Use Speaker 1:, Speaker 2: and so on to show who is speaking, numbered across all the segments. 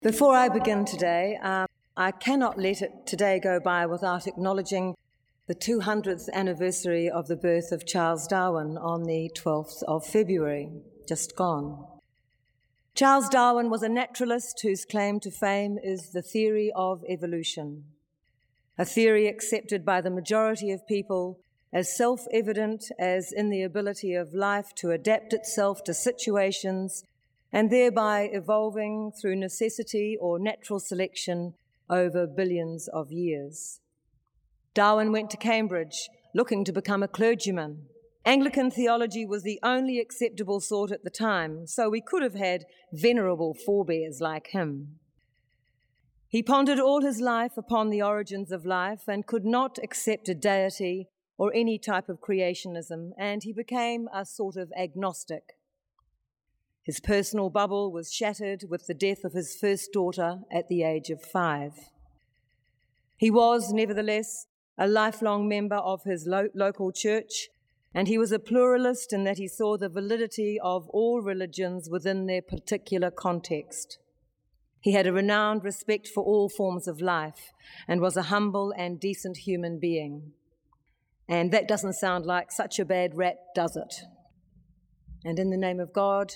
Speaker 1: Before I begin today, I cannot let today go by without acknowledging the 200th anniversary of the birth of Charles Darwin on the 12th of February, just gone. Charles Darwin was a naturalist whose claim to fame is the theory of evolution, a theory accepted by the majority of people as self-evident as in the ability of life to adapt itself to situations and thereby evolving through necessity or natural selection over billions of years. Darwin went to Cambridge looking to become a clergyman. Anglican theology was the only acceptable sort at the time, so we could have had venerable forebears like him. He pondered all his life upon the origins of life and could not accept a deity or any type of creationism, and he became a sort of agnostic. His personal bubble was shattered with the death of his first daughter at the age of 5. He was, nevertheless, a lifelong member of his local church, and he was a pluralist in that he saw the validity of all religions within their particular context. He had a renowned respect for all forms of life and was a humble and decent human being. And that doesn't sound like such a bad rap, does it? And in the name of God,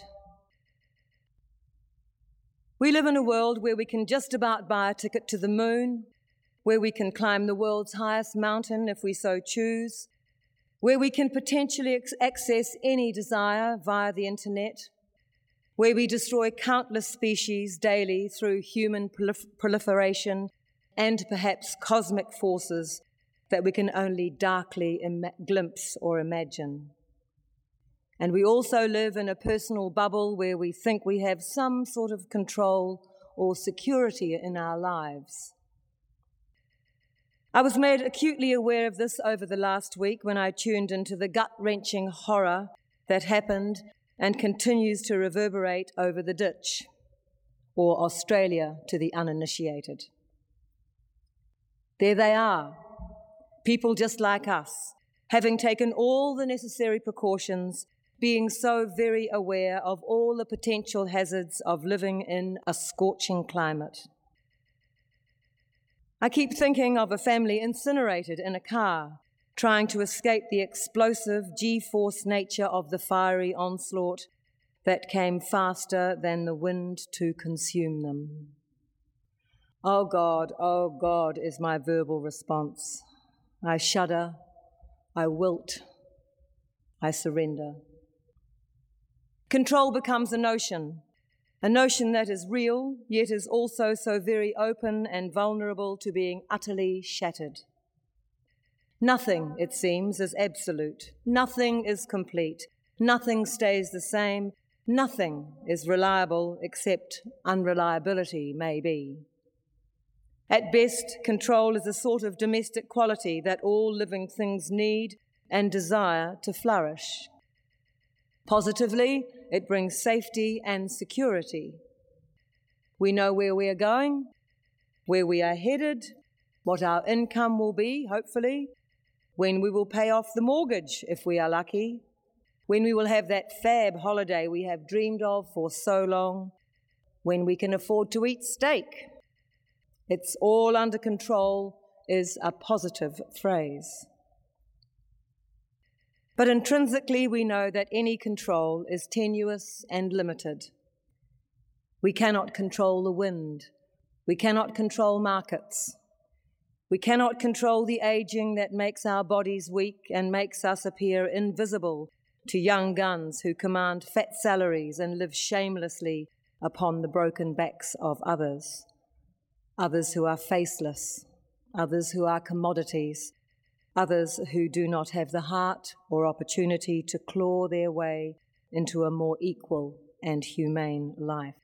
Speaker 1: we live in a world where we can just about buy a ticket to the moon, where we can climb the world's highest mountain if we so choose, where we can potentially access any desire via the internet, where we destroy countless species daily through human proliferation and perhaps cosmic forces that we can only darkly glimpse or imagine. And we also live in a personal bubble where we think we have some sort of control or security in our lives. I was made acutely aware of this over the last week when I tuned into the gut-wrenching horror that happened and continues to reverberate over the ditch, or Australia to the uninitiated. There they are, people just like us, having taken all the necessary precautions, being so very aware of all the potential hazards of living in a scorching climate. I keep thinking of a family incinerated in a car, trying to escape the explosive G-force nature of the fiery onslaught that came faster than the wind to consume them. Oh God, is my verbal response. I shudder, I wilt, I surrender. Control becomes a notion that is real, yet is also so very open and vulnerable to being utterly shattered. Nothing, it seems, is absolute. Nothing is complete. Nothing stays the same. Nothing is reliable except unreliability may be. At best, control is a sort of domestic quality that all living things need and desire to flourish. Positively, it brings safety and security. We know where we are going, where we are headed, what our income will be, hopefully, when we will pay off the mortgage, if we are lucky, when we will have that fab holiday we have dreamed of for so long, when we can afford to eat steak. It's all under control is a positive phrase. But intrinsically, we know that any control is tenuous and limited. We cannot control the wind. We cannot control markets. We cannot control the aging that makes our bodies weak and makes us appear invisible to young guns who command fat salaries and live shamelessly upon the broken backs of others who are faceless, others who are commodities, others who do not have the heart or opportunity to claw their way into a more equal and humane life.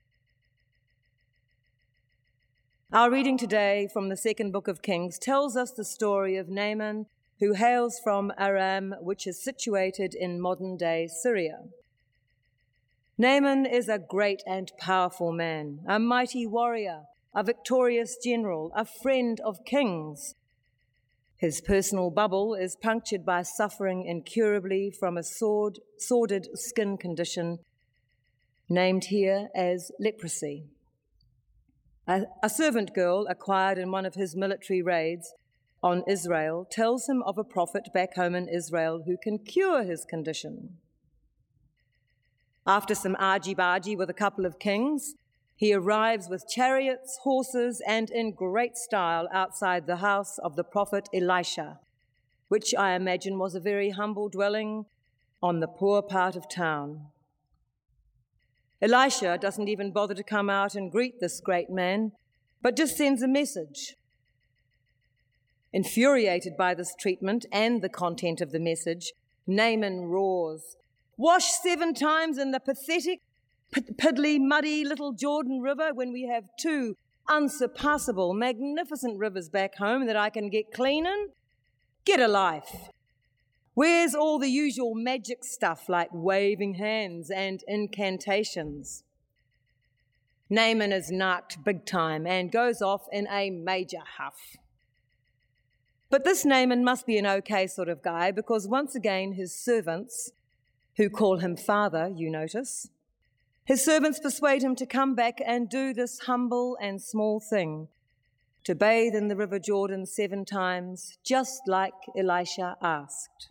Speaker 1: Our reading today from the second book of Kings tells us the story of Naaman, who hails from Aram, which is situated in modern-day Syria. Naaman is a great and powerful man, a mighty warrior, a victorious general, a friend of kings. His personal bubble is punctured by suffering incurably from a sordid skin condition named here as leprosy. A servant girl acquired in one of his military raids on Israel tells him of a prophet back home in Israel who can cure his condition. After some argy-bargy with a couple of kings, he arrives with chariots, horses, and in great style outside the house of the prophet Elisha, which I imagine was a very humble dwelling on the poor part of town. Elisha doesn't even bother to come out and greet this great man, but just sends a message. Infuriated by this treatment and the content of the message, Naaman roars, "Wash 7 times in the pathetic, piddly, muddy little Jordan River when we have 2 unsurpassable, magnificent rivers back home that I can get clean in? Get a life. Where's all the usual magic stuff like waving hands and incantations?" Naaman is narked big time and goes off in a major huff. But this Naaman must be an okay sort of guy, because once again his servants, who call him father, you notice, his servants persuade him to come back and do this humble and small thing, to bathe in the river Jordan 7 times, just like Elisha asked.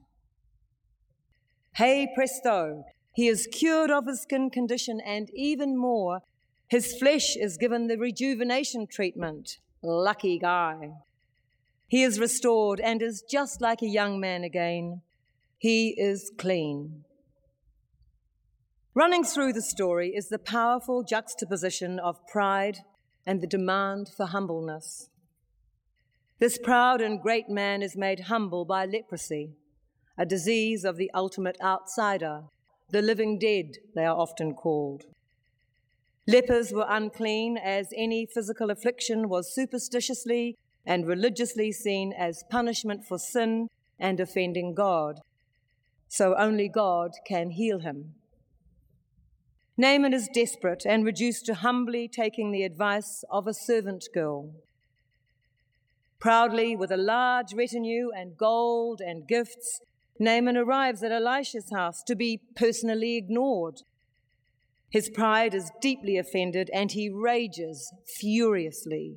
Speaker 1: Hey presto, he is cured of his skin condition, and even more, his flesh is given the rejuvenation treatment. Lucky guy. He is restored and is just like a young man again. He is clean. Running through the story is the powerful juxtaposition of pride and the demand for humbleness. This proud and great man is made humble by leprosy, a disease of the ultimate outsider, the living dead, they are often called. Lepers were unclean, as any physical affliction was superstitiously and religiously seen as punishment for sin and offending God. So only God can heal him. Naaman is desperate and reduced to humbly taking the advice of a servant girl. Proudly, with a large retinue and gold and gifts, Naaman arrives at Elisha's house to be personally ignored. His pride is deeply offended and he rages furiously.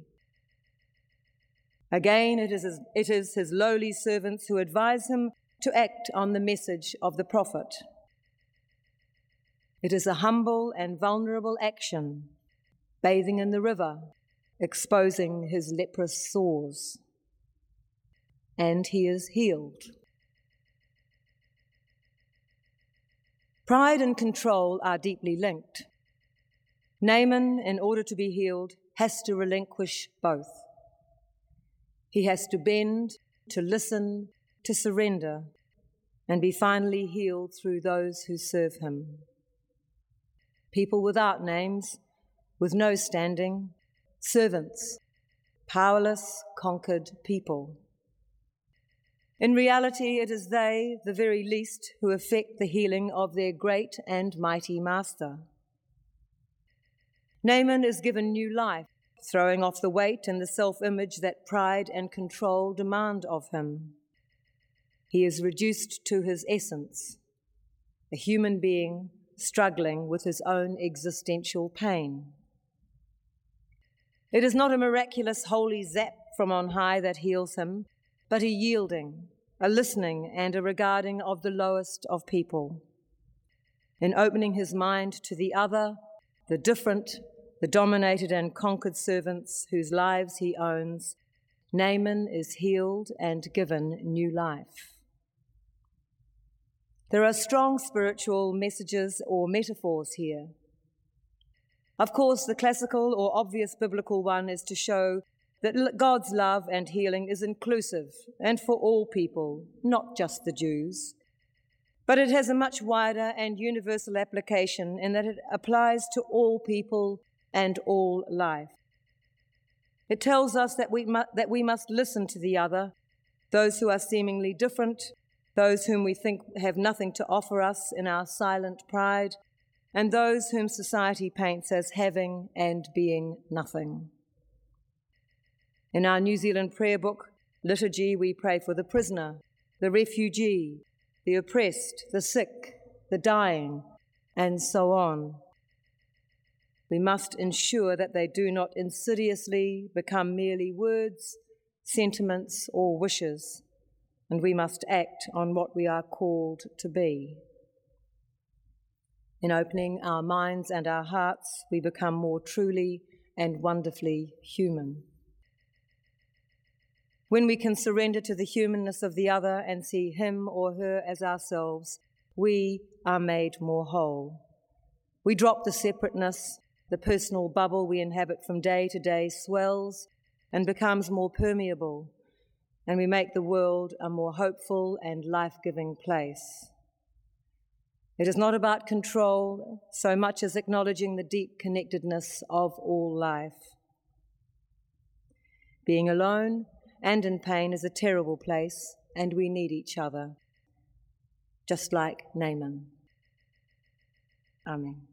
Speaker 1: Again, it is his lowly servants who advise him to act on the message of the prophet. It is a humble and vulnerable action, bathing in the river, exposing his leprous sores. And he is healed. Pride and control are deeply linked. Naaman, in order to be healed, has to relinquish both. He has to bend, to listen, to surrender, and be finally healed through those who serve him. People without names, with no standing, servants, powerless, conquered people. In reality, it is they, the very least, who effect the healing of their great and mighty master. Naaman is given new life, throwing off the weight and the self-image that pride and control demand of him. He is reduced to his essence, a human being struggling with his own existential pain. It is not a miraculous holy zap from on high that heals him, but a yielding, a listening, and a regarding of the lowest of people. In opening his mind to the other, the different, the dominated and conquered servants whose lives he owns, Naaman is healed and given new life. There are strong spiritual messages or metaphors here. Of course, the classical or obvious biblical one is to show that God's love and healing is inclusive and for all people, not just the Jews. But it has a much wider and universal application in that it applies to all people and all life. It tells us that we must listen to the other, those who are seemingly different, those whom we think have nothing to offer us in our silent pride, and those whom society paints as having and being nothing. In our New Zealand prayer book, liturgy, we pray for the prisoner, the refugee, the oppressed, the sick, the dying, and so on. We must ensure that they do not insidiously become merely words, sentiments, or wishes, and we must act on what we are called to be. In opening our minds and our hearts, we become more truly and wonderfully human. When we can surrender to the humanness of the other and see him or her as ourselves, we are made more whole. We drop the separateness. The personal bubble we inhabit from day to day swells and becomes more permeable, and we make the world a more hopeful and life-giving place. It is not about control so much as acknowledging the deep connectedness of all life. Being alone and in pain is a terrible place, and we need each other, just like Naaman. Amen.